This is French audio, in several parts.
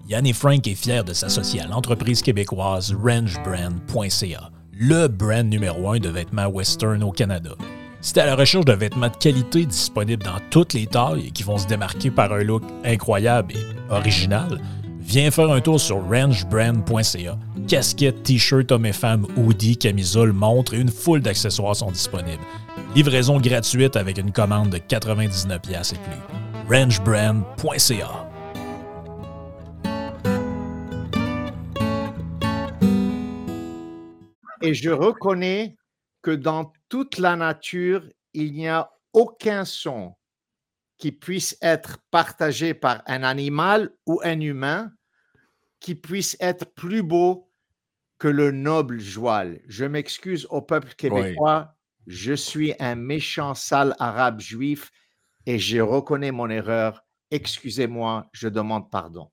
Yann et Frank est fier de s'associer à l'entreprise québécoise rangebrand.ca, le brand numéro 1 de vêtements western au Canada. Si tu es à la recherche de vêtements de qualité disponibles dans toutes les tailles et qui vont se démarquer par un look incroyable et original, viens faire un tour sur rangebrand.ca. Casquettes, t-shirts, hommes et femmes, hoodies, camisoles, montres et une foule d'accessoires sont disponibles. Livraison gratuite avec une commande de 99$ et plus. rangebrand.ca. Et je reconnais que dans toute la nature, il n'y a aucun son qui puisse être partagé par un animal ou un humain qui puisse être plus beau que le noble joual. Je m'excuse au peuple québécois, je suis un méchant sale arabe juif et je reconnais mon erreur. Excusez-moi, je demande pardon.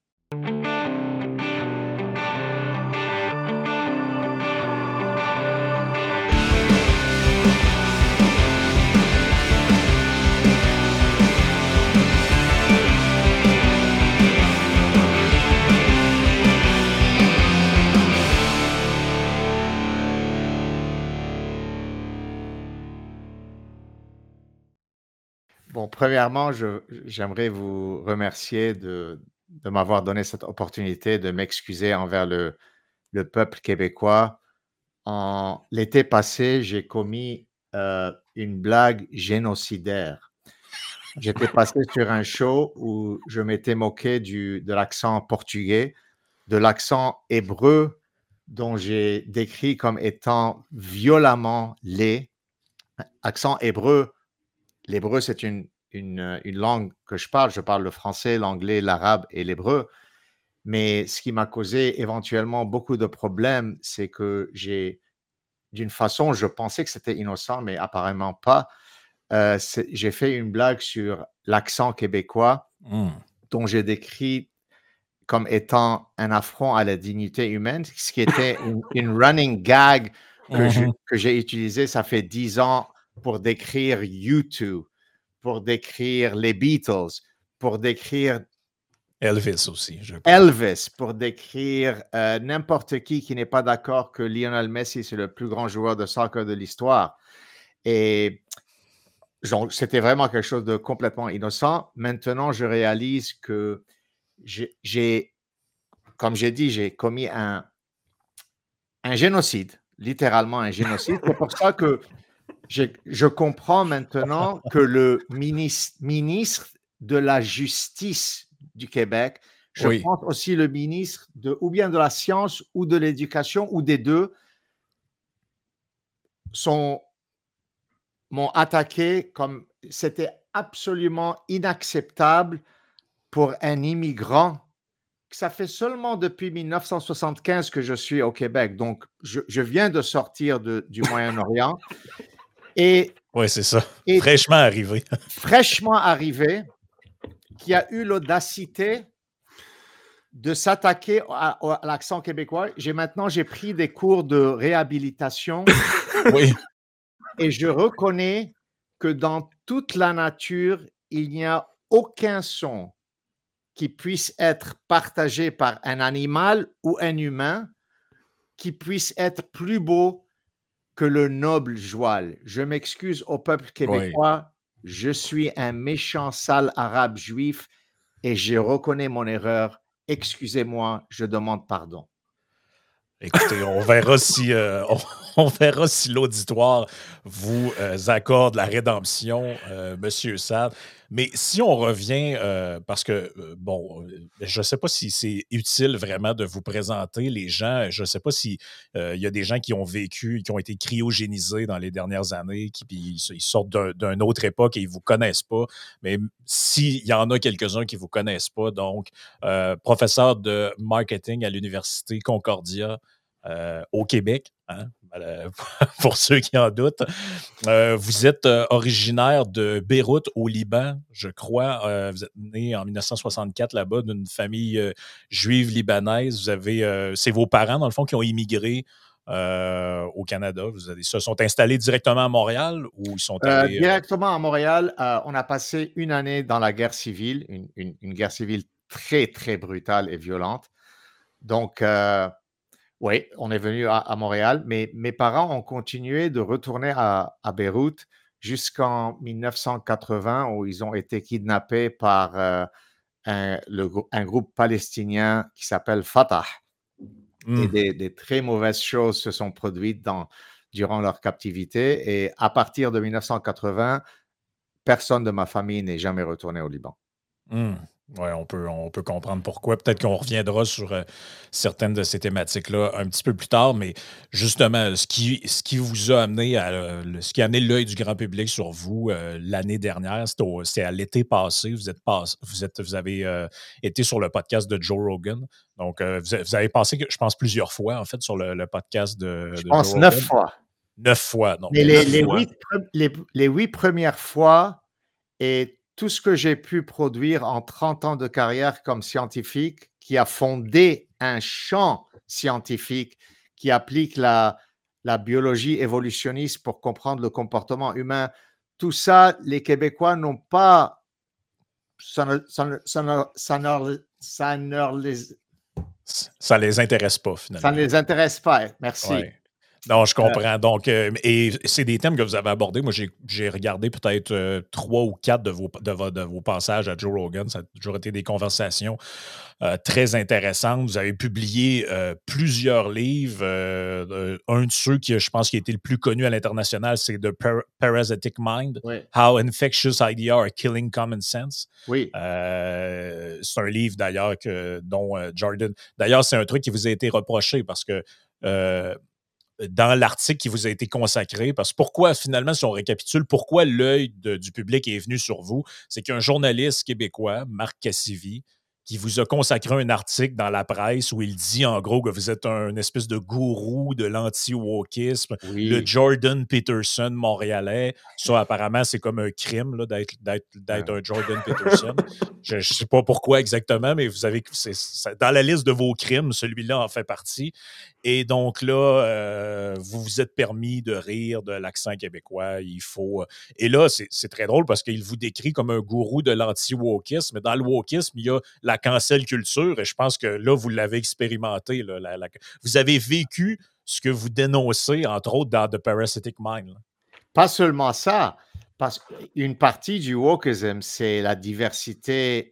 Bon, premièrement, j'aimerais vous remercier de m'avoir donné cette opportunité de m'excuser envers le peuple québécois. L'été passé, j'ai commis une blague génocidaire. J'étais passé sur un show où je m'étais moqué de l'accent portugais, de l'accent hébreu dont j'ai décrit comme étant violemment laid. Accent hébreu. L'hébreu, c'est une langue que je parle le français, l'anglais, l'arabe et l'hébreu. Mais ce qui m'a causé éventuellement beaucoup de problèmes, c'est que d'une façon, je pensais que c'était innocent, mais apparemment pas. J'ai fait une blague sur l'accent québécois dont j'ai décrit comme étant un affront à la dignité humaine, ce qui était une running gag que j'ai utilisé, ça fait 10 ans, pour décrire U2, pour décrire les Beatles, pour décrire Elvis aussi. Elvis, pour décrire n'importe qui n'est pas d'accord que Lionel Messi, c'est le plus grand joueur de soccer de l'histoire. Et c'était vraiment quelque chose de complètement innocent. Maintenant, je réalise que comme j'ai dit, j'ai commis un génocide, littéralement un génocide. C'est pour ça que je comprends maintenant que le ministre de la Justice du Québec, je pense aussi le ministre ou bien de la Science ou de l'Éducation ou des deux, m'ont attaqué comme c'était absolument inacceptable pour un immigrant. Ça fait seulement depuis 1975 que je suis au Québec, donc je viens de sortir du Moyen-Orient. Oui, c'est ça. Fraîchement arrivé. Fraîchement arrivé, qui a eu l'audacité de s'attaquer à l'accent québécois. J'ai pris des cours de réhabilitation. Oui. Et je reconnais que dans toute la nature, il n'y a aucun son qui puisse être partagé par un animal ou un humain qui puisse être plus beau que le noble joual. Je m'excuse au peuple québécois, je suis un méchant sale arabe juif et je reconnais mon erreur. Excusez-moi, je demande pardon. Écoutez, on verra on verra si l'auditoire vous accorde la rédemption, Monsieur Sad. Mais si on revient, parce que, je ne sais pas si c'est utile vraiment de vous présenter les gens. Je ne sais pas si il y a des gens qui ont vécu, qui ont été cryogénisés dans les dernières années, ils sortent d'une autre époque et ils ne vous connaissent pas. Mais s'il y en a quelques-uns qui ne vous connaissent pas, donc, professeur de marketing à l'Université Concordia, au Québec, hein, pour ceux qui en doutent. Vous êtes originaire de Beyrouth, au Liban, je crois. Vous êtes né en 1964 là-bas d'une famille juive libanaise. C'est vos parents, dans le fond, qui ont immigré au Canada. Ils se sont installés directement à Montréal ou ils sont allés... Directement à Montréal. On a passé une année dans la guerre civile, une guerre civile très, très brutale et violente. Donc, oui, on est venu à Montréal, mais mes parents ont continué de retourner à Beyrouth jusqu'en 1980 où ils ont été kidnappés par un groupe palestinien qui s'appelle Fatah. Et Hmm. des très mauvaises choses se sont produites durant leur captivité. Et à partir de 1980, personne de ma famille n'est jamais retourné au Liban. Hmm. Ouais, on peut comprendre pourquoi. Peut-être qu'on reviendra sur certaines de ces thématiques-là un petit peu plus tard, mais justement, ce qui vous a amené ce qui a amené l'œil du grand public sur vous l'année dernière, c'est à l'été passé. Vous avez été sur le podcast de Joe Rogan. Donc, vous avez passé, je pense, plusieurs fois, en fait, sur le podcast Je de Joe pense 9 Rogan. fois. 9 fois. Donc, Mais les, Neuf les, fois. 8, les 8 premières fois et tout ce que j'ai pu produire en 30 ans de carrière comme scientifique, qui a fondé un champ scientifique qui applique la biologie évolutionniste pour comprendre le comportement humain, tout ça, les Québécois n'ont pas, ça ça les intéresse pas, finalement. ne les intéresse pas. Merci. Ouais. Non, je comprends. Donc, et c'est des thèmes que vous avez abordés. Moi, j'ai regardé peut-être 3 ou 4 de vos passages à Joe Rogan. Ça a toujours été des conversations très intéressantes. Vous avez publié plusieurs livres. Un de ceux qui, je pense, qui a été le plus connu à l'international, c'est The Parasitic Mind, Oui. How Infectious Ideas Are Killing Common Sense. Oui. C'est un livre, d'ailleurs, dont Jordan... D'ailleurs, c'est un truc qui vous a été reproché parce que dans l'article qui vous a été consacré, parce que pourquoi, finalement, si on récapitule, pourquoi l'œil du public est venu sur vous, c'est qu'un journaliste québécois, Marc Cassivi, qui vous a consacré un article dans la presse où il dit, en gros, que vous êtes un espèce de gourou de l'anti-wokisme, Oui. le Jordan Peterson montréalais. Ça, apparemment, c'est comme un crime là, d'être un Jordan Peterson. Je ne sais pas pourquoi exactement, mais vous avez dans la liste de vos crimes, celui-là en fait partie. Et donc là, vous vous êtes permis de rire de l'accent québécois. Et là, c'est très drôle parce qu'il vous décrit comme un gourou de l'anti-wokisme. Mais dans le wokisme, il y a la cancel culture. Et je pense que là, vous l'avez expérimenté. Là, vous avez vécu ce que vous dénoncez, entre autres, dans The Parasitic Mind. Là. Pas seulement ça, parce qu'une partie du wokism, c'est la diversity,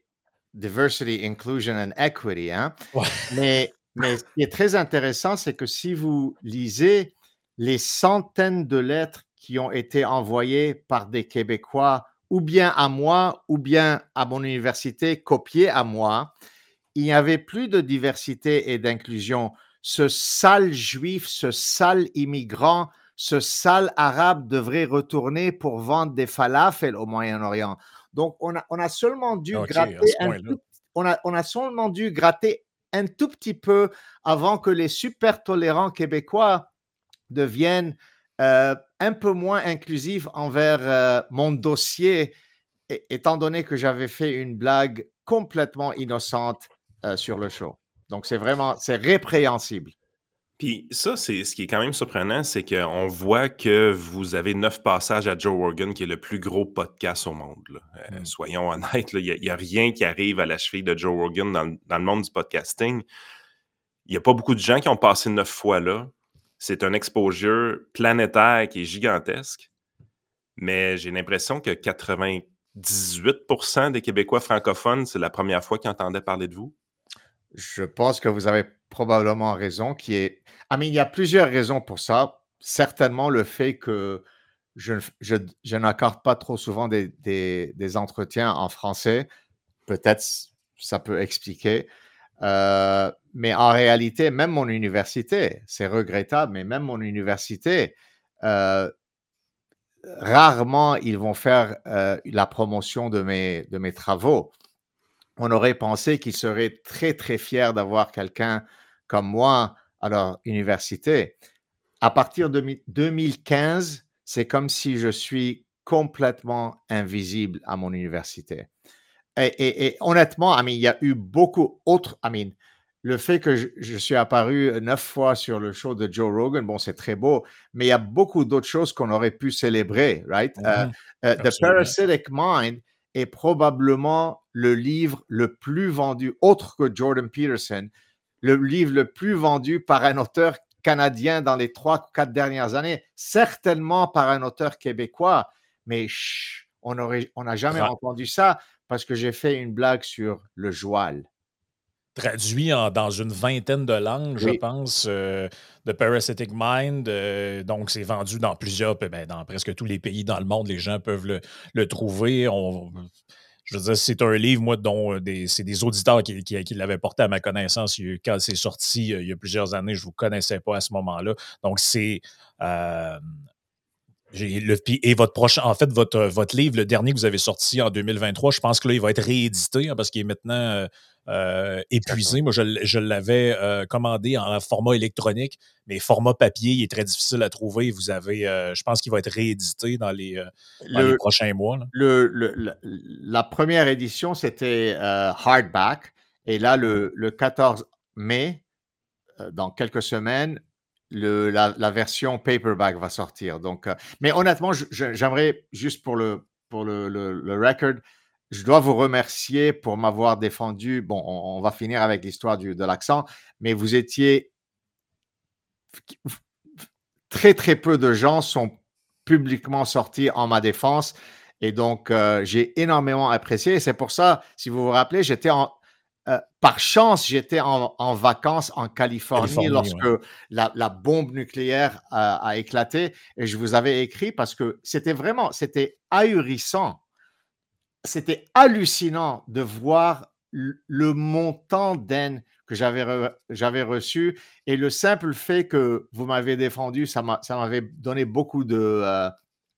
inclusion and equity. Hein? Ouais. Mais ce qui est très intéressant, c'est que si vous lisez les centaines de lettres qui ont été envoyées par des Québécois, ou bien à moi, ou bien à mon université, copiées à moi, il n'y avait plus de diversité et d'inclusion. Ce sale juif, ce sale immigrant, ce sale arabe devrait retourner pour vendre des falafels au Moyen-Orient. Donc, on a seulement dû gratter on a seulement dû gratter un tout petit peu avant que les super tolérants québécois deviennent un peu moins inclusifs envers mon dossier, étant donné que j'avais fait une blague complètement innocente sur le show. Donc, c'est répréhensible. Puis ça, c'est ce qui est quand même surprenant, c'est qu'on voit que vous avez 9 passages à Joe Rogan, qui est le plus gros podcast au monde. Là. Soyons honnêtes, il n'y a rien qui arrive à la cheville de Joe Rogan dans le monde du podcasting. Il n'y a pas beaucoup de gens qui ont passé 9 fois là. C'est un exposure planétaire qui est gigantesque. Mais j'ai l'impression que 98% des Québécois francophones, c'est la première fois qu'ils entendaient parler de vous. Je pense que vous avez probablement raison. Il y a plusieurs raisons pour ça. Certainement le fait que je n'accorde pas trop souvent des entretiens en français. Peut-être ça peut expliquer. Mais en réalité, même mon université, c'est regrettable, mais même mon université, rarement ils vont faire la promotion de mes travaux. On aurait pensé qu'ils seraient très, très fiers d'avoir quelqu'un comme moi à leur université. À partir de 2015, c'est comme si je suis complètement invisible à mon université. Et honnêtement, il y a eu beaucoup d'autres. Le fait que je suis apparu 9 fois sur le show de Joe Rogan, bon, c'est très beau, mais il y a beaucoup d'autres choses qu'on aurait pu célébrer, right? The Parasitic Mind est probablement le livre le plus vendu, autre que Jordan Peterson, le livre le plus vendu par un auteur canadien dans les 3-4 dernières années, certainement par un auteur québécois, mais on n'a jamais entendu ça parce que j'ai fait une blague sur le joual. Traduit dans une vingtaine de langues, je pense, de Parasitic Mind. Donc, c'est vendu dans dans presque tous les pays dans le monde. Les gens peuvent le trouver. Je veux dire, c'est un livre, moi, dont c'est des auditeurs qui l'avaient porté à ma connaissance quand c'est sorti il y a plusieurs années. Je ne vous connaissais pas à ce moment-là. Donc, c'est... et votre prochain, en fait, votre livre, le dernier que vous avez sorti en 2023, je pense que là, il va être réédité parce qu'il est maintenant épuisé. Moi, je l'avais commandé en format électronique, mais format papier, il est très difficile à trouver. Vous avez, je pense qu'il va être réédité dans les prochains mois. Là. La première édition, c'était hardback. Et là, le 14 mai, dans quelques semaines, la version paperback va sortir. Donc, mais honnêtement, j'aimerais juste pour le record, je dois vous remercier pour m'avoir défendu. Bon, on va finir avec l'histoire de l'accent, mais vous étiez très, très peu de gens sont publiquement sortis en ma défense. Et donc, j'ai énormément apprécié. Et c'est pour ça, si vous vous rappelez, par chance, j'étais en vacances en Californie lorsque la bombe nucléaire a éclaté. Et je vous avais écrit parce que c'était ahurissant. C'était hallucinant de voir le montant d'aide que j'avais reçu. Et le simple fait que vous m'avez défendu, ça m'avait donné beaucoup de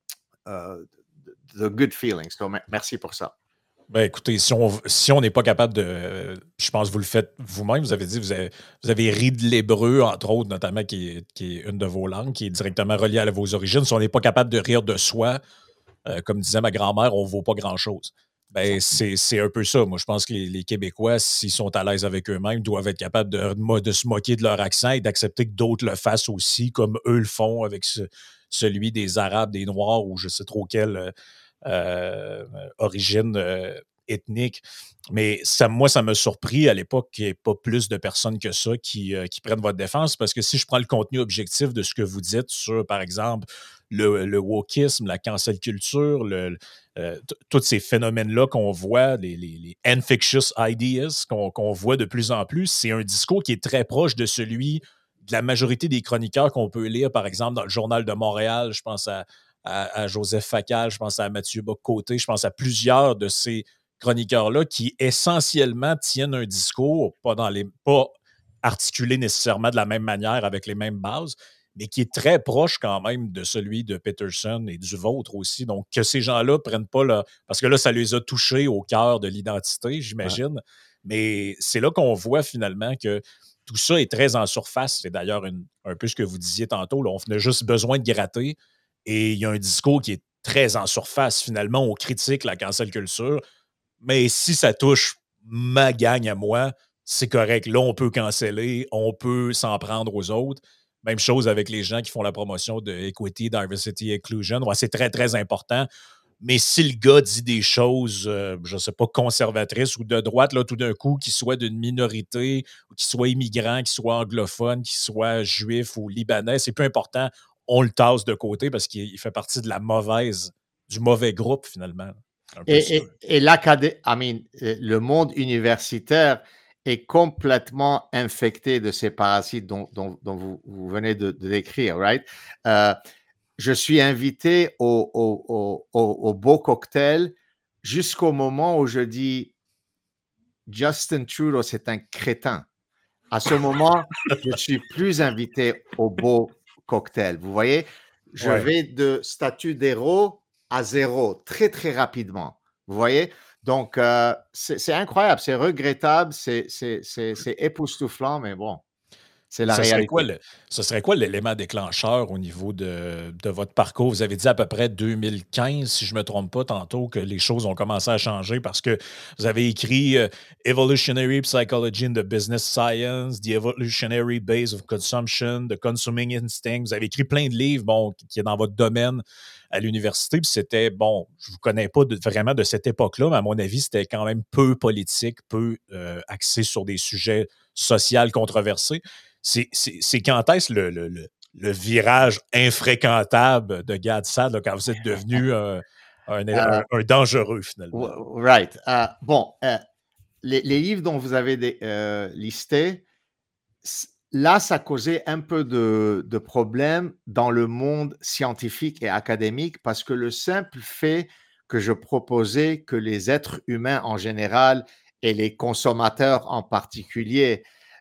good feelings. Donc, merci pour ça. Ben écoutez, si on n'est pas capable de... je pense que vous le faites vous-même. Vous avez dit vous avez ri de l'hébreu, entre autres, notamment, qui est une de vos langues, qui est directement reliée à vos origines. Si on n'est pas capable de rire de soi, comme disait ma grand-mère, on ne vaut pas grand-chose. Ben, c'est un peu ça. Moi, je pense que les Québécois, s'ils sont à l'aise avec eux-mêmes, doivent être capables de se moquer de leur accent et d'accepter que d'autres le fassent aussi, comme eux le font avec celui des Arabes, des Noirs ou je ne sais trop quelle origine ethnique. Mais moi, ça m'a surpris à l'époque qu'il n'y ait pas plus de personnes que ça qui prennent votre défense, parce que si je prends le contenu objectif de ce que vous dites sur, par exemple, le wokisme, la cancel culture, tous ces phénomènes-là qu'on voit, les infectious ideas qu'on voit de plus en plus, c'est un discours qui est très proche de celui de la majorité des chroniqueurs qu'on peut lire, par exemple, dans le Journal de Montréal. Je pense à Joseph Facal, je pense à Mathieu Bock-Côté, je pense à plusieurs de ces chroniqueurs-là qui essentiellement tiennent un discours, pas articulé nécessairement de la même manière avec les mêmes bases, mais qui est très proche quand même de celui de Peterson et du vôtre aussi. Donc, que ces gens-là prennent pas parce que là, ça les a touchés au cœur de l'identité, j'imagine. Ouais. Mais c'est là qu'on voit finalement que tout ça est très en surface. C'est d'ailleurs un peu ce que vous disiez tantôt. Là, on a juste besoin de gratter et il y a un discours qui est très en surface. Finalement, on critique la cancel culture, mais si ça touche ma gang à moi, c'est correct. Là, on peut canceller, on peut s'en prendre aux autres. Même chose avec les gens qui font la promotion de Equity, Diversity, Inclusion. Ouais, c'est très, très important. Mais si le gars dit des choses, je ne sais pas, conservatrices ou de droite, là, tout d'un coup, qu'il soit d'une minorité, ou qu'il soit immigrant, qu'il soit anglophone, qu'il soit juif ou libanais, c'est peu important. On le tasse de côté parce qu'il fait partie du mauvais groupe, finalement. Et le monde universitaire est complètement infecté de ces parasites dont vous venez de décrire, right? Je suis invité au beau cocktail jusqu'au moment où je dis Justin Trudeau, c'est un crétin. À ce moment, je suis plus invité au beau cocktail. Vous voyez, je vais de statut d'héros à zéro très, très rapidement. Vous voyez? Donc, c'est incroyable, c'est regrettable, c'est époustouflant, mais bon, c'est la réalité. Ce serait quoi l'élément déclencheur au niveau de votre parcours? Vous avez dit à peu près 2015, si je ne me trompe pas tantôt, que les choses ont commencé à changer parce que vous avez écrit Evolutionary Psychology in the Business Science, The Evolutionary Base of Consumption, The Consuming Instinct. Vous avez écrit plein de livres qui est dans votre domaine. à l'université, puis c'était, bon, je ne vous connais pas vraiment de cette époque-là, mais à mon avis, c'était quand même peu politique, peu axé sur des sujets sociaux controversés. C'est quand est-ce le virage infréquentable de Gad Saad, là, quand vous êtes devenu un dangereux, finalement? Right. Bon, les livres dont vous avez listés, là, ça causait un peu de problèmes dans le monde scientifique et académique parce que le simple fait que je proposais que les êtres humains en général et les consommateurs en particulier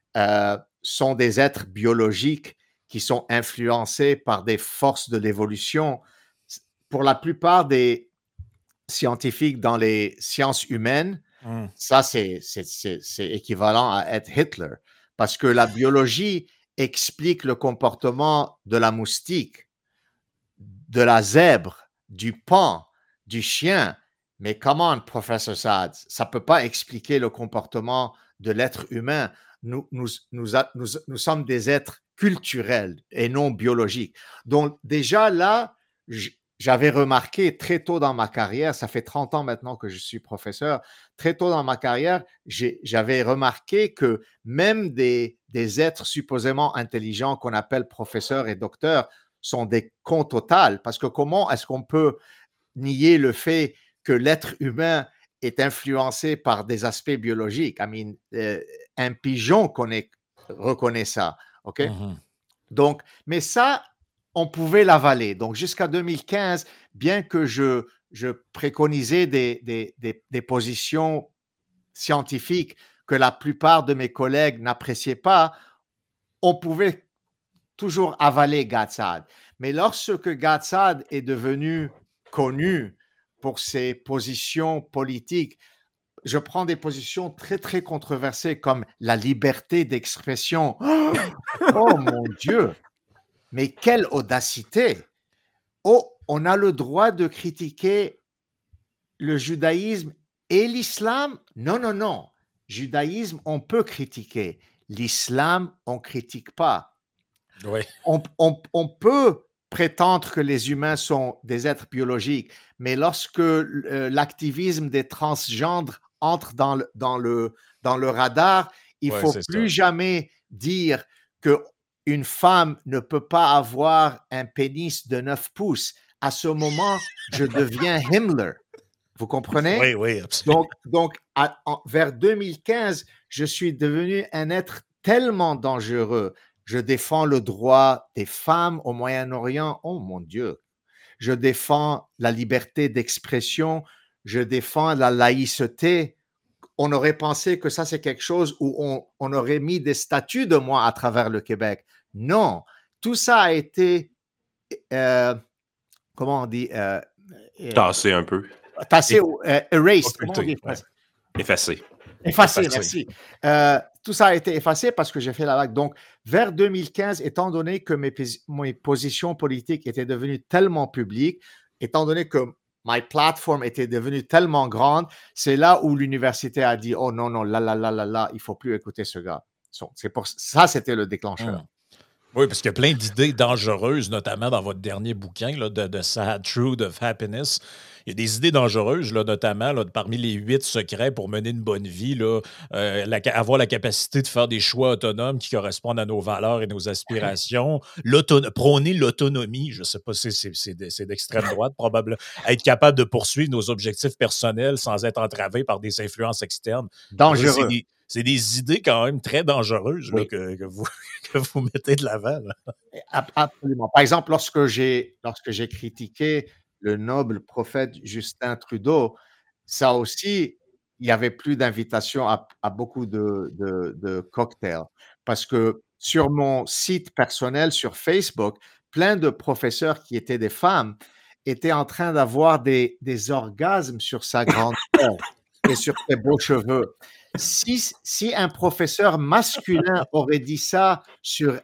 sont des êtres biologiques qui sont influencés par des forces de l'évolution. Pour la plupart des scientifiques dans les sciences humaines, ça, c'est équivalent à être Hitler. Parce que la biologie explique le comportement de la moustique, de la zèbre, du paon, du chien. Mais comment, professeur Saad, ça ne peut pas expliquer le comportement de l'être humain. Nous sommes des êtres culturels et non biologiques. Donc déjà là, j'avais remarqué très tôt dans ma carrière, ça fait 30 ans maintenant que je suis professeur, très tôt dans ma carrière, j'avais remarqué que même des êtres supposément intelligents qu'on appelle professeurs et docteurs sont des cons totales. Parce que comment est-ce qu'on peut nier le fait que l'être humain est influencé par des aspects biologiques? Un pigeon reconnaît ça. OK? Donc, mais ça, on pouvait l'avaler. Donc, jusqu'à 2015, bien que je préconisais des positions scientifiques que la plupart de mes collègues n'appréciaient pas, on pouvait toujours avaler Gad Saad. Mais lorsque Gad Saad est devenu connu pour ses positions politiques, je prends des positions très, très controversées comme la liberté d'expression. Oh mon Dieu! Mais quelle audacité! Oh, on a le droit de critiquer le judaïsme et l'islam? Non, non, non. Judaïsme, on peut critiquer. L'islam, on ne critique pas. Oui. On peut prétendre que les humains sont des êtres biologiques, mais lorsque l'activisme des transgenres entre dans le radar, il ne faut plus jamais dire qu'une femme ne peut pas avoir un pénis de 9 pouces. À ce moment, je deviens Himmler. Vous comprenez? Oui, oui, absolument. Donc vers 2015, je suis devenu un être tellement dangereux. Je défends le droit des femmes au Moyen-Orient. Oh mon Dieu. Je défends la liberté d'expression. Je défends la laïcité. On aurait pensé que ça, c'est quelque chose où on aurait mis des statues de moi à travers le Québec. Non. Tout ça a été, comment on dit? Tassé un peu. Tassé, erased. Comment on dit? Effacé. Effacé, merci. Tout ça a été effacé parce que j'ai fait la vague. Donc, vers 2015, étant donné que mes positions politiques étaient devenues tellement publiques, étant donné que ma plateforme était devenue tellement grande, c'est là où l'université a dit « Oh non, non, là, il ne faut plus écouter ce gars. » C'est pour ça, c'était le déclencheur. Oui, parce qu'il y a plein d'idées dangereuses, notamment dans votre dernier bouquin, là, The Sad Truth of Happiness. Il y a des idées dangereuses, là, notamment là, parmi les 8 secrets pour mener une bonne vie, là, avoir la capacité de faire des choix autonomes qui correspondent à nos valeurs et nos aspirations, prôner l'autonomie, je ne sais pas si c'est d'extrême droite, probablement, être capable de poursuivre nos objectifs personnels sans être entravé par des influences externes. Dangereux. C'est des idées quand même très dangereuses là, que vous mettez de l'avant. Absolument. Par exemple, lorsque j'ai critiqué le noble prophète Justin Trudeau, ça aussi, il n'y avait plus d'invitation à beaucoup de cocktails. Parce que sur mon site personnel, sur Facebook, plein de professeurs qui étaient des femmes étaient en train d'avoir des orgasmes sur sa grandeur et sur ses beaux cheveux. Si un professeur masculin aurait dit ça sur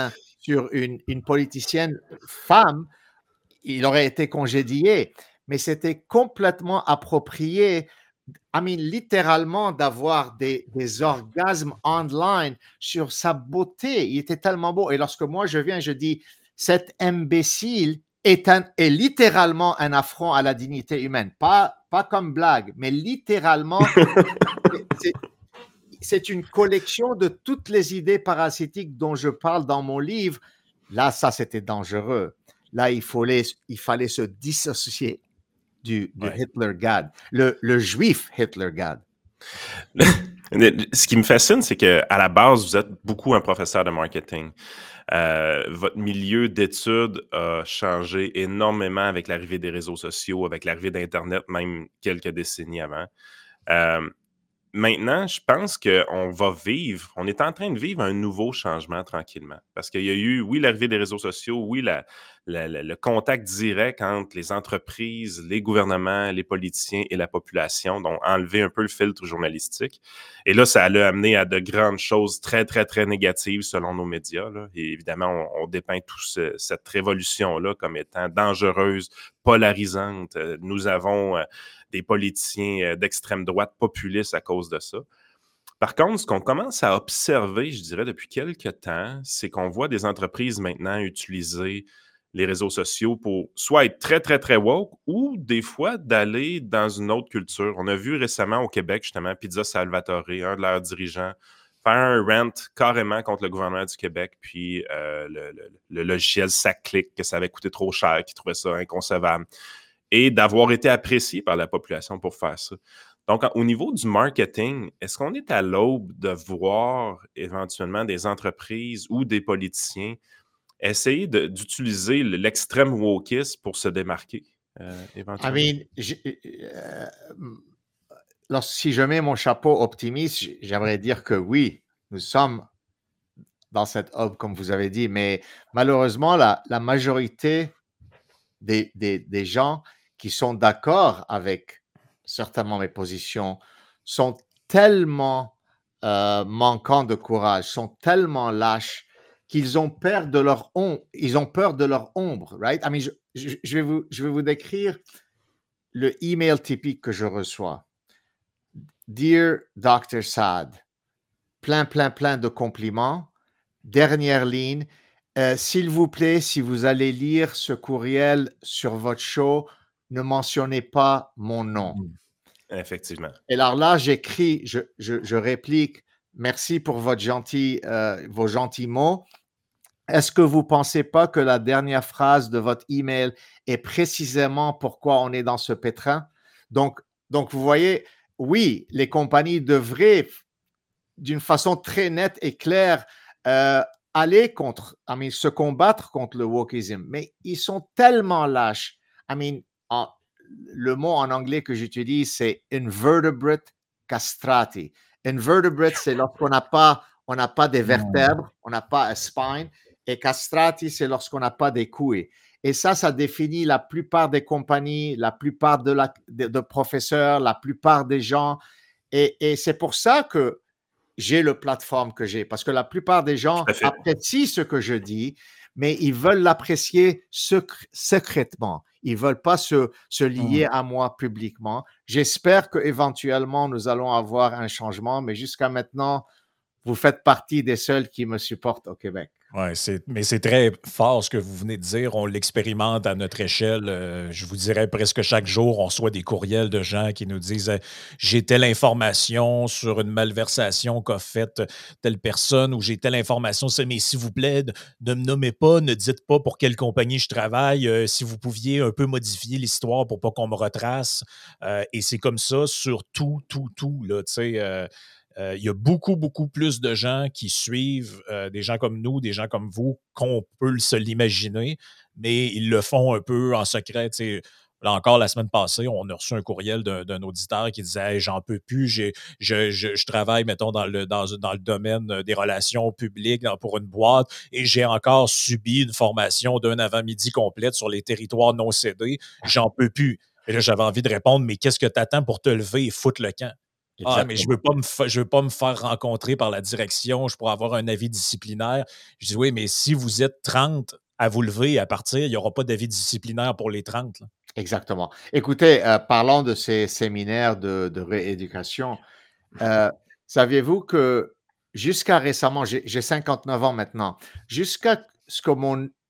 une politicienne femme, il aurait été congédié. Mais c'était complètement approprié, littéralement, d'avoir des orgasmes online sur sa beauté. Il était tellement beau. Et lorsque moi, je viens, je dis, cet imbécile est littéralement un affront à la dignité humaine. Pas comme blague, mais littéralement, c'est une collection de toutes les idées parasitiques dont je parle dans mon livre. Là, ça, c'était dangereux. Là, il fallait se dissocier du Hitler-God, le juif Hitler-God. Ce qui me fascine, c'est qu'à la base, vous êtes beaucoup un professeur de marketing. Votre milieu d'études a changé énormément avec l'arrivée des réseaux sociaux, avec l'arrivée d'Internet, même quelques décennies avant. Maintenant, je pense on est en train de vivre un nouveau changement tranquillement. Parce qu'il y a eu, oui, l'arrivée des réseaux sociaux, oui, le contact direct entre les entreprises, les gouvernements, les politiciens et la population, donc enlever un peu le filtre journalistique. Et là, ça l'a amené à de grandes choses très, très, très négatives selon nos médias, là. Et évidemment, on dépeint toute cette révolution-là comme étant dangereuse, polarisante. Nous avons des politiciens d'extrême droite populistes à cause de ça. Par contre, ce qu'on commence à observer, je dirais, depuis quelques temps, c'est qu'on voit des entreprises maintenant utiliser les réseaux sociaux pour soit être très, très, très woke ou des fois d'aller dans une autre culture. On a vu récemment au Québec, justement, Pizza Salvatore, un de leurs dirigeants, faire un rant carrément contre le gouvernement du Québec, puis le logiciel SACClick, que ça avait coûté trop cher, qui trouvait ça inconcevable, et d'avoir été apprécié par la population pour faire ça. Donc, au niveau du marketing, est-ce qu'on est à l'aube de voir éventuellement des entreprises ou des politiciens essayer d'utiliser l'extrême wokisme pour se démarquer éventuellement? Si je mets mon chapeau optimiste, j'aimerais dire que oui, nous sommes dans cette aube, comme vous avez dit, mais malheureusement, la majorité des gens qui sont d'accord avec certainement mes positions sont tellement manquants de courage, sont tellement lâches qu'ils ont peur de leur ombre, right? Je vais vous décrire le email typique que je reçois. Dear Dr. Saad, plein de compliments. Dernière ligne, s'il vous plaît, si vous allez lire ce courriel sur votre show, ne mentionnez pas mon nom. Effectivement. Et alors là, j'écris, je réplique, merci pour vos gentils mots. Est-ce que vous ne pensez pas que la dernière phrase de votre email est précisément pourquoi on est dans ce pétrin? Donc, vous voyez, oui, les compagnies devraient, d'une façon très nette et claire, aller se combattre contre le wokism, mais ils sont tellement lâches. Le mot en anglais que j'utilise, c'est invertebrate castrati. Invertebrate, c'est lorsqu'on n'a pas des vertèbres, on n'a pas un spine, et castrati, c'est lorsqu'on n'a pas des couilles. Et ça définit la plupart des compagnies, la plupart de professeurs, la plupart des gens. Et c'est pour ça que j'ai le plateforme que j'ai, parce que la plupart des gens apprécient ce que je dis, mais ils veulent l'apprécier secrètement. Ils ne veulent pas se lier à moi publiquement. J'espère qu'éventuellement, nous allons avoir un changement, mais jusqu'à maintenant, vous faites partie des seuls qui me supportent au Québec. Oui, mais c'est très fort ce que vous venez de dire. On l'expérimente à notre échelle. Je vous dirais presque chaque jour, on reçoit des courriels de gens qui nous disent j'ai telle information sur une malversation qu'a faite telle personne ou j'ai telle information. Mais s'il vous plaît, ne me nommez pas, ne dites pas pour quelle compagnie je travaille. Si vous pouviez un peu modifier l'histoire pour pas qu'on me retrace. Et c'est comme ça sur tout, là, tu sais. Il y a beaucoup plus de gens qui suivent des gens comme nous, des gens comme vous, qu'on peut se l'imaginer, mais ils le font un peu en secret. T'sais. Là encore, la semaine passée, on a reçu un courriel d'un auditeur qui disait hey, « J'en peux plus, je travaille, mettons, dans le domaine des relations publiques pour une boîte et j'ai encore subi une formation d'un avant-midi complète sur les territoires non cédés. J'en peux plus. » Et là, j'avais envie de répondre « Mais qu'est-ce que tu attends pour te lever et foutre le camp? » Ah, mais je veux pas me faire rencontrer par la direction, je pourrais avoir un avis disciplinaire. Je dis oui, mais si vous êtes 30 à vous lever et à partir, il n'y aura pas d'avis disciplinaire pour les 30. Là. Exactement. Écoutez, parlons de ces séminaires de rééducation. Saviez-vous que jusqu'à récemment, j'ai 59 ans maintenant, jusqu'à ce que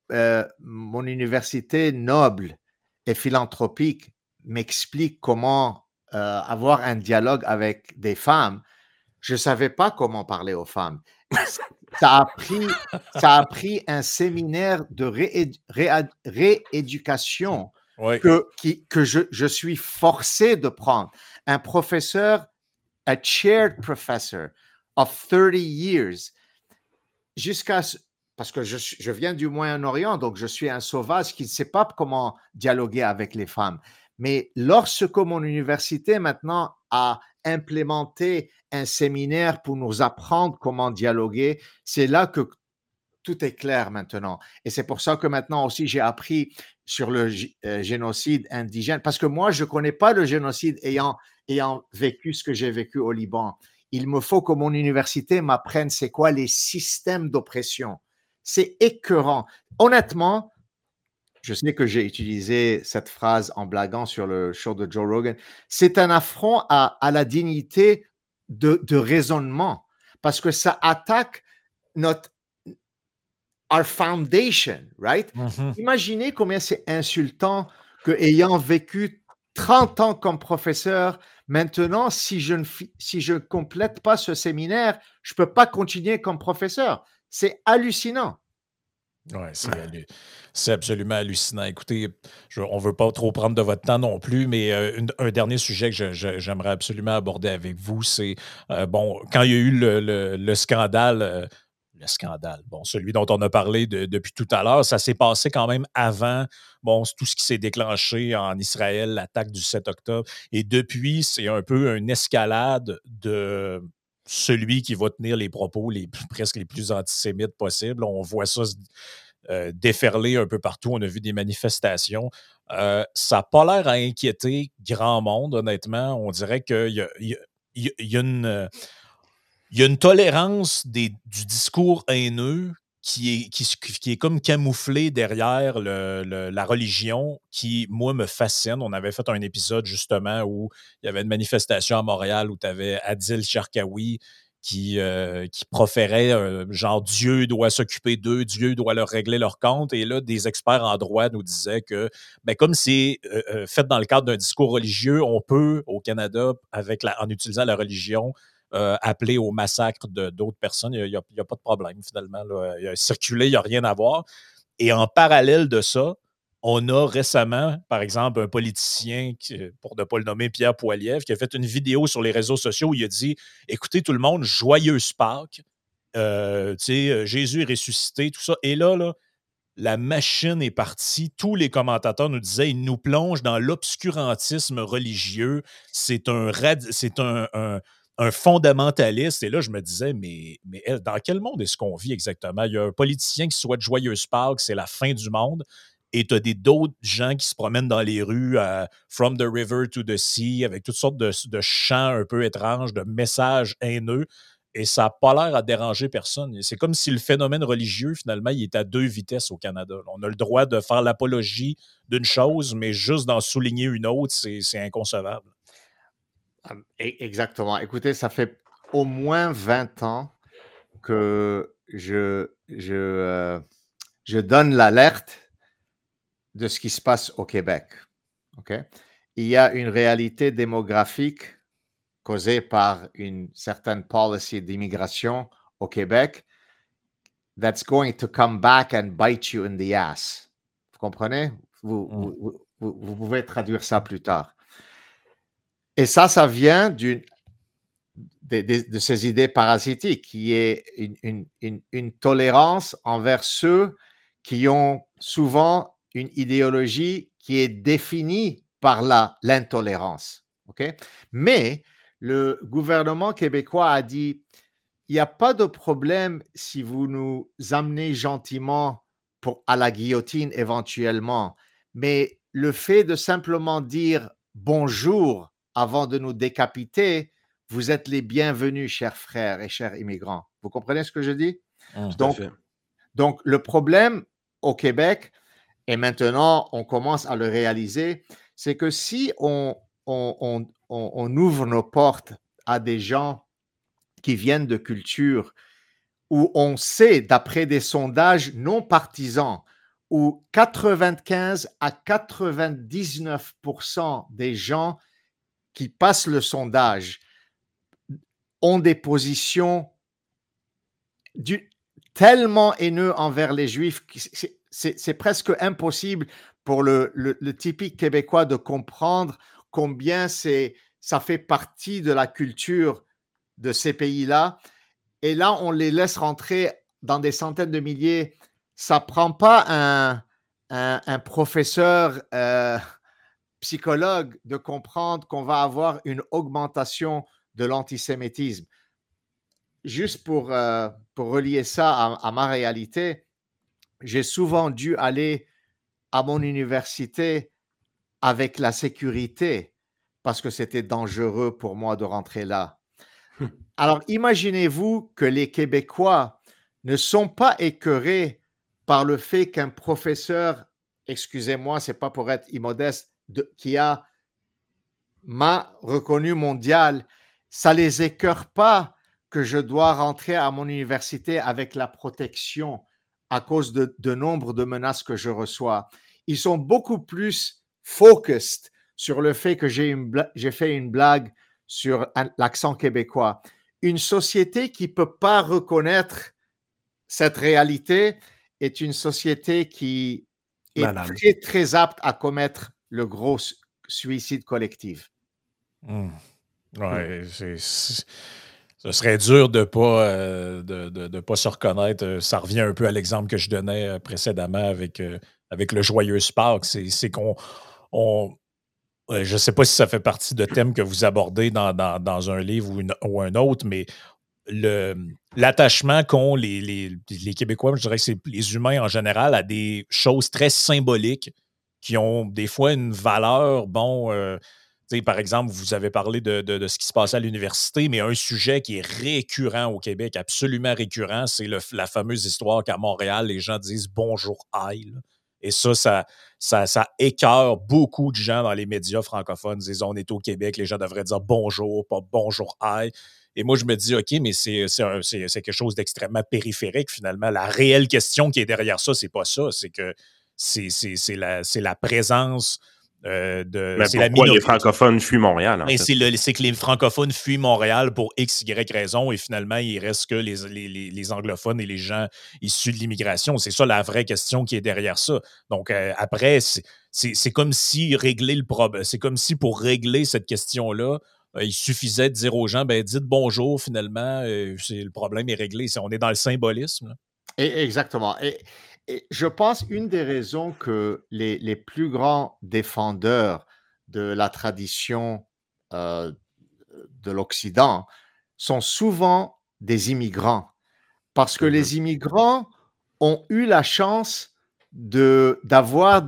mon université noble et philanthropique m'explique comment avoir un dialogue avec des femmes, je ne savais pas comment parler aux femmes. Ça a pris un séminaire de rééducation Oui. que je suis forcé de prendre. Un professeur, a chaired professor of 30 years, parce que je viens du Moyen-Orient, donc je suis un sauvage qui ne sait pas comment dialoguer avec les femmes. Mais lorsque mon université maintenant a implémenté un séminaire pour nous apprendre comment dialoguer, c'est là que tout est clair maintenant. Et c'est pour ça que maintenant aussi, j'ai appris sur le génocide indigène, parce que moi, je ne connais pas le génocide ayant vécu ce que j'ai vécu au Liban. Il me faut que mon université m'apprenne c'est quoi les systèmes d'oppression. C'est écœurant. Honnêtement, je sais que j'ai utilisé cette phrase en blaguant sur le show de Joe Rogan. C'est un affront à la dignité de raisonnement, parce que ça attaque our foundation, right? Imaginez combien c'est insultant que, ayant vécu 30 ans comme professeur, maintenant, si je ne complète pas ce séminaire, je ne peux pas continuer comme professeur. C'est hallucinant. Oui, c'est absolument hallucinant. Écoutez, on ne veut pas trop prendre de votre temps non plus, mais un dernier sujet que j'aimerais absolument aborder avec vous, c'est, bon, quand il y a eu le scandale, bon, celui dont on a parlé depuis tout à l'heure, ça s'est passé quand même avant, bon, tout ce qui s'est déclenché en Israël, l'attaque du 7 octobre. Et depuis, c'est un peu une escalade de celui qui va tenir les propos presque les plus antisémites possibles. On voit ça déferler un peu partout. On a vu des manifestations. Ça n'a pas l'air à inquiéter grand monde, honnêtement. On dirait qu'il y a une tolérance du discours haineux qui est comme camouflé derrière la religion qui, moi, me fascine. On avait fait un épisode, justement, où il y avait une manifestation à Montréal où tu avais Adil Sharkawi qui proférait genre Dieu doit s'occuper d'eux, Dieu doit leur régler leur compte. Et là, des experts en droit nous disaient que, ben, comme c'est fait dans le cadre d'un discours religieux, on peut, au Canada, en utilisant la religion, appeler au massacre d'autres personnes. Il n'y a pas de problème, finalement. Là. Il a circulé, il n'y a rien à voir. Et en parallèle de ça, on a récemment, par exemple, un politicien, pour ne pas le nommer, Pierre Poilievre, qui a fait une vidéo sur les réseaux sociaux où il a dit « Écoutez tout le monde, joyeuse Pâques, Jésus est ressuscité, tout ça. » Et là, la machine est partie. Tous les commentateurs nous disaient « Il nous plonge dans l'obscurantisme religieux. C'est un fondamentaliste. » Et là, je me disais, mais dans quel monde est-ce qu'on vit exactement? Il y a un politicien qui souhaite joyeuse Pâques, c'est la fin du monde. Et tu as d'autres gens qui se promènent dans les rues From the river to the sea, avec toutes sortes de chants un peu étranges, de messages haineux. Et ça n'a pas l'air à déranger personne. C'est comme si le phénomène religieux, finalement, il est à deux vitesses au Canada. On a le droit de faire l'apologie d'une chose, mais juste d'en souligner une autre, c'est inconcevable. Exactement. Écoutez, ça fait au moins 20 ans que je donne l'alerte de ce qui se passe au Québec. Okay? Il y a une réalité démographique causée par une certaine policy d'immigration au Québec that's going to come back and bite you in the ass. Vous comprenez? Vous pouvez traduire ça plus tard. Et ça vient de ces idées parasitiques, qui est une tolérance envers ceux qui ont souvent une idéologie qui est définie par l'intolérance. Okay? Mais le gouvernement québécois a dit, il n'y a pas de problème si vous nous amenez gentiment à la guillotine éventuellement, mais le fait de simplement dire bonjour avant de nous décapiter, vous êtes les bienvenus, chers frères et chers immigrants. Vous comprenez ce que je dis? Donc, le problème au Québec, et maintenant on commence à le réaliser, c'est que si on ouvre nos portes à des gens qui viennent de cultures où on sait, d'après des sondages non partisans, où 95 à 99% des gens qui passent le sondage ont des positions tellement haineuses envers les Juifs que c'est presque impossible pour le typique Québécois de comprendre combien ça fait partie de la culture de ces pays-là. Et là, on les laisse rentrer dans des centaines de milliers. Ça ne prend pas un professeur psychologue de comprendre qu'on va avoir une augmentation de l'antisémitisme. Juste pour relier ça à ma réalité, j'ai souvent dû aller à mon université avec la sécurité parce que c'était dangereux pour moi de rentrer là. Alors, imaginez-vous que les Québécois ne sont pas écœurés par le fait qu'un professeur, excusez-moi, c'est pas pour être immodeste, qui m'a reconnu mondial, ça les écœure pas que je dois rentrer à mon université avec la protection à cause de nombre de menaces que je reçois. Ils sont beaucoup plus focused sur le fait que j'ai fait une blague sur l'accent québécois. Une société qui ne peut pas reconnaître cette réalité est une société qui est très, très apte à commettre le gros suicide collectif. Ouais, ce serait dur de pas pas se reconnaître. Ça revient un peu à l'exemple que je donnais précédemment avec le joyeux Spark. C'est qu'on je ne sais pas si ça fait partie de thèmes que vous abordez dans un livre ou un autre, mais l'attachement qu'ont les Québécois, je dirais que c'est les humains en général, à des choses très symboliques qui ont des fois une valeur, par exemple, vous avez parlé de ce qui se passait à l'université, mais un sujet qui est récurrent au Québec, absolument récurrent, c'est la fameuse histoire qu'à Montréal, les gens disent « bonjour, aïe ». Et ça écœure beaucoup de gens dans les médias francophones. Ils disent « on est au Québec, les gens devraient dire bonjour, pas bonjour, aïe ». Et moi, je me dis, OK, mais c'est quelque chose d'extrêmement périphérique, finalement. La réelle question qui est derrière ça, c'est pas ça. C'est que c'est la présence de. Mais c'est la pourquoi minorité. Les francophones fuient Montréal, en fait? C'est que les francophones fuient Montréal pour X, Y raison et finalement, il reste que les anglophones et les gens issus de l'immigration. C'est ça la vraie question qui est derrière ça. Donc, après, c'est comme si régler le problème. C'est comme si pour régler cette question-là, il suffisait de dire aux gens, dites bonjour, finalement, le problème est réglé. On est dans le symbolisme. Là. Exactement. Et je pense une des raisons que les plus grands défendeurs de la tradition de l'Occident sont souvent des immigrants. Parce que les immigrants ont eu la chance d'avoir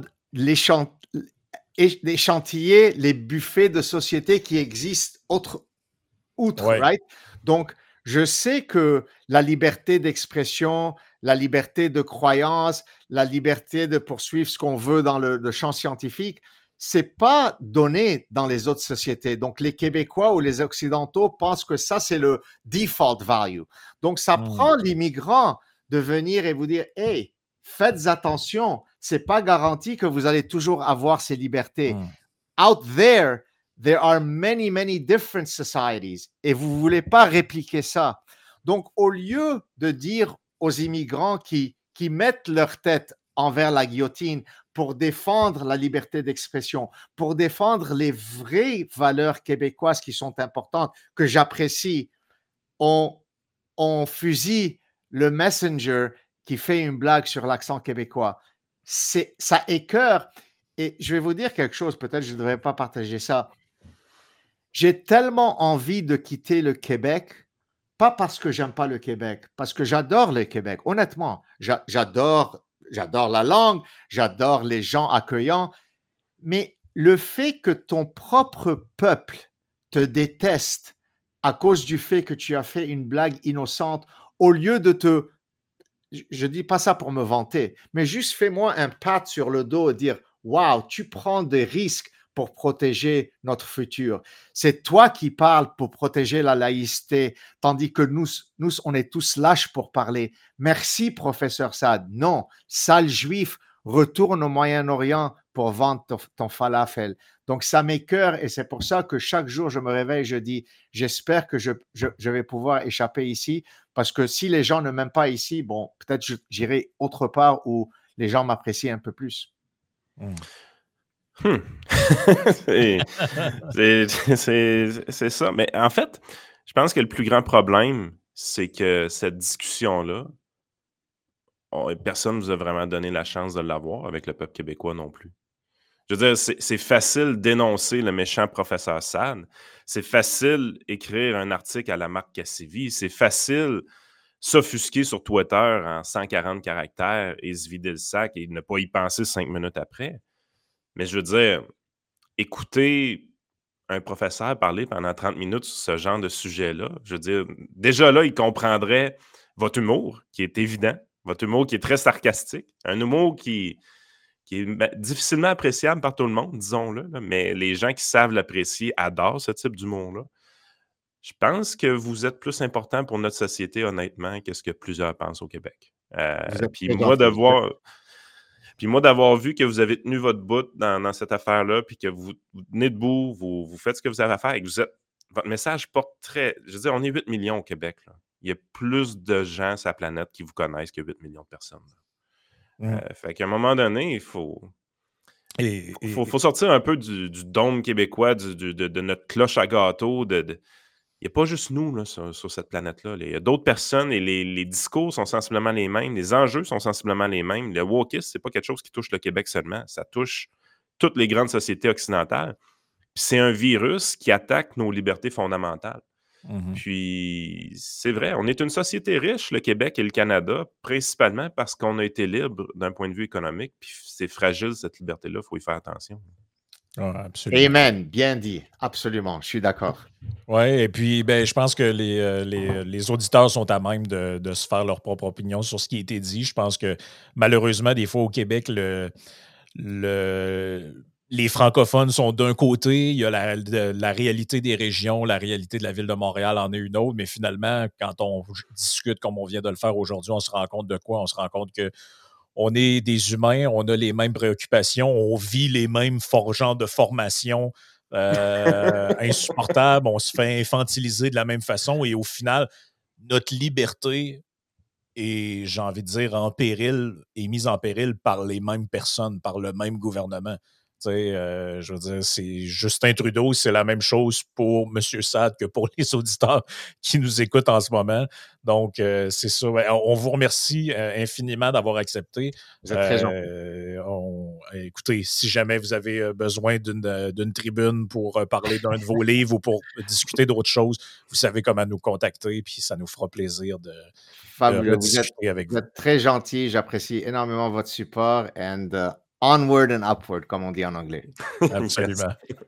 d'échantiller les buffets de société qui existent outre, right? Donc, je sais que la liberté d'expression, la liberté de croyance, la liberté de poursuivre ce qu'on veut dans le champ scientifique, c'est pas donné dans les autres sociétés. Donc, les Québécois ou les Occidentaux pensent que ça, c'est le default value. Donc, ça prend l'immigrant de venir et vous dire, hey, faites attention, c'est pas garanti que vous allez toujours avoir ces libertés. Out there are many, many different societies et vous ne voulez pas répliquer ça. Donc, au lieu de dire aux immigrants qui mettent leur tête envers la guillotine pour défendre la liberté d'expression, pour défendre les vraies valeurs québécoises qui sont importantes, que j'apprécie, on fusille le messenger qui fait une blague sur l'accent québécois. Ça écœure. Et je vais vous dire quelque chose, peut-être je ne devrais pas partager ça. J'ai tellement envie de quitter le Québec, pas parce que j'aime pas le Québec, parce que j'adore le Québec. Honnêtement, j'adore la langue, j'adore les gens accueillants, mais le fait que ton propre peuple te déteste à cause du fait que tu as fait une blague innocente, au lieu de je dis pas ça pour me vanter, mais juste fais-moi un pat sur le dos et dire « Wow, tu prends des risques pour protéger notre futur. C'est toi qui parles pour protéger la laïcité, tandis que nous, on est tous lâches pour parler. Merci, professeur Saad. Non, sale juif, retourne au Moyen-Orient pour vendre ton falafel. Donc, ça m'écoeure et c'est pour ça que chaque jour, je me réveille, je dis, j'espère que je vais pouvoir échapper ici parce que si les gens ne m'aiment pas ici, bon, peut-être j'irai autre part où les gens m'apprécient un peu plus. C'est ça. Mais en fait, je pense que le plus grand problème, c'est que cette discussion-là, personne ne nous a vraiment donné la chance de l'avoir avec le peuple québécois non plus. Je veux dire, c'est facile d'énoncer le méchant professeur Sade. C'est facile écrire un article à la Marc Cassivi. C'est facile s'offusquer sur Twitter en 140 caractères et se vider le sac et ne pas y penser 5 minutes après. Mais je veux dire, écouter un professeur parler pendant 30 minutes sur ce genre de sujet-là, je veux dire, déjà là, il comprendrait votre humour, qui est évident, votre humour qui est très sarcastique, un humour qui est difficilement appréciable par tout le monde, disons-le, là, mais les gens qui savent l'apprécier adorent ce type d'humour-là. Je pense que vous êtes plus important pour notre société, honnêtement, que ce que plusieurs pensent au Québec. Puis moi, d'avoir vu que vous avez tenu votre bout dans cette affaire-là, puis que vous tenez debout, vous faites ce que vous avez à faire et que votre message porte très... Je veux dire, on est 8 millions au Québec. Là. Il y a plus de gens sur la planète qui vous connaissent que 8 millions de personnes. Fait qu'à un moment donné, il faut sortir un peu du dôme québécois, de notre cloche à gâteau. Il n'y a pas juste nous là, sur cette planète-là. Il y a d'autres personnes et les discours sont sensiblement les mêmes, les enjeux sont sensiblement les mêmes. Le wokisme, c'est pas quelque chose qui touche le Québec seulement, ça touche toutes les grandes sociétés occidentales. Puis c'est un virus qui attaque nos libertés fondamentales. Puis, c'est vrai, on est une société riche, le Québec et le Canada, principalement parce qu'on a été libre d'un point de vue économique. Puis, c'est fragile, cette liberté-là, il faut y faire attention. Absolument. Amen, bien dit, absolument, je suis d'accord. Oui, et puis je pense que les auditeurs sont à même de se faire leur propre opinion sur ce qui a été dit. Je pense que malheureusement, des fois au Québec, les francophones sont d'un côté, il y a la réalité des régions, la réalité de la ville de Montréal en est une autre, mais finalement, quand on discute comme on vient de le faire aujourd'hui, on se rend compte de quoi? On se rend compte que on est des humains, on a les mêmes préoccupations, on vit les mêmes genres de formations insupportables, on se fait infantiliser de la même façon et au final, notre liberté est, j'ai envie de dire, est mise en péril par les mêmes personnes, par le même gouvernement. Tu sais, je veux dire, c'est Justin Trudeau, c'est la même chose pour M. Sade que pour les auditeurs qui nous écoutent en ce moment. Donc, c'est ça. On vous remercie infiniment d'avoir accepté. Vous êtes très gentil. Écoutez, si jamais vous avez besoin d'une tribune pour parler d'un de vos livres ou pour discuter d'autres choses, vous savez comment nous contacter, puis ça nous fera plaisir de discuter avec vous. Vous êtes très gentil, j'apprécie énormément votre support and onward and upward, comme on dit en anglais. Absolument.